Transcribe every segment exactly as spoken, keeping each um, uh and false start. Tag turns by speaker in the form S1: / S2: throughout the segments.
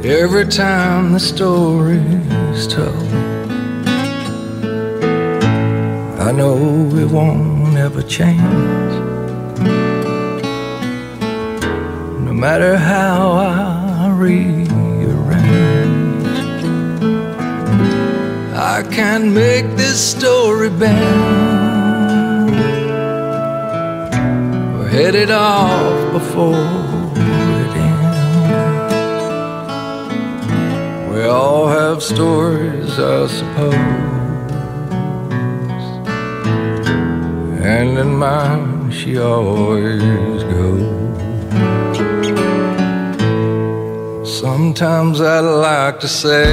S1: every time the story's told. I know it won't ever change, no matter how I rearrange. I can't make this story bend or head it off before it ends. We all have stories, I suppose, and in mine she always goes. Sometimes I'd like to say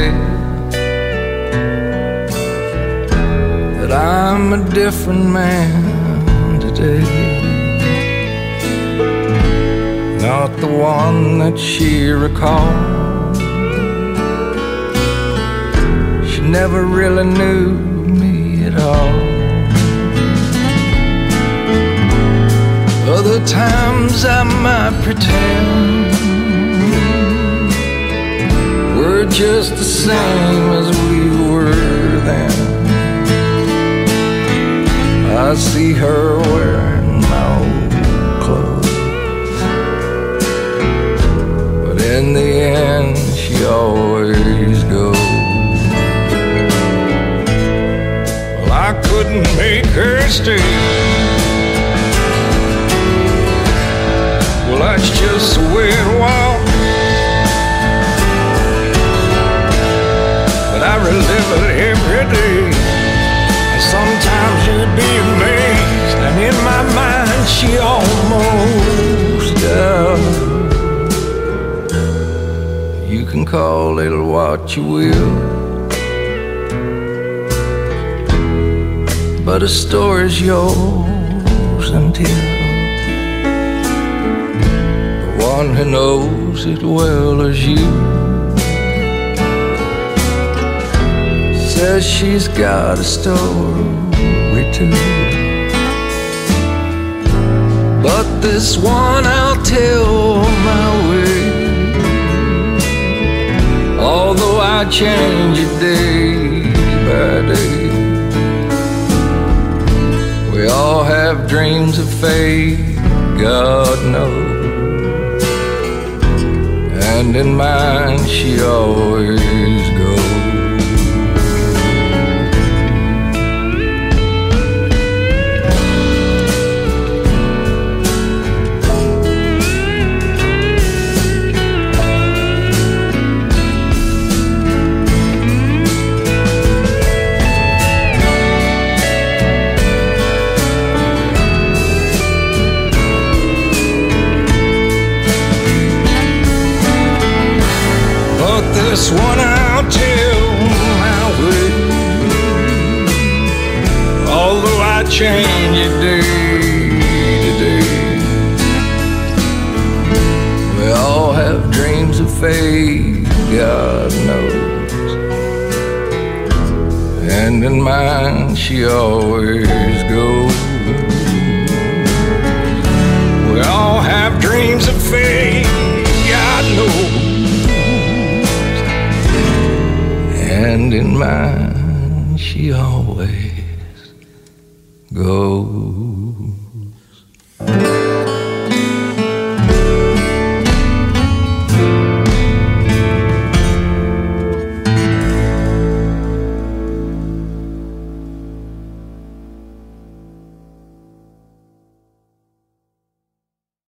S1: that I'm a different man today, not the one that she recalls. She never really knew me at all. Other times I might pretend we're just the same as we were then. I see her wearing my old clothes, but in the end she always goes. Well, I couldn't make her stay. Well, that's just the way it was. But I relive it every day. And sometimes you'd be amazed, and in my mind she almost does. You can call it what you will, but a story's yours until one who knows it well as you says she's got a story too. But this one I'll tell my way, although I change it day by day. We all have dreams of fate, God knows, and in mine she always goes. This one I'll tell my way, although I change it day to day. We all have dreams of fate, God knows, and in mine she always goes. We all have dreams of fate, God knows, and in mine she always goes.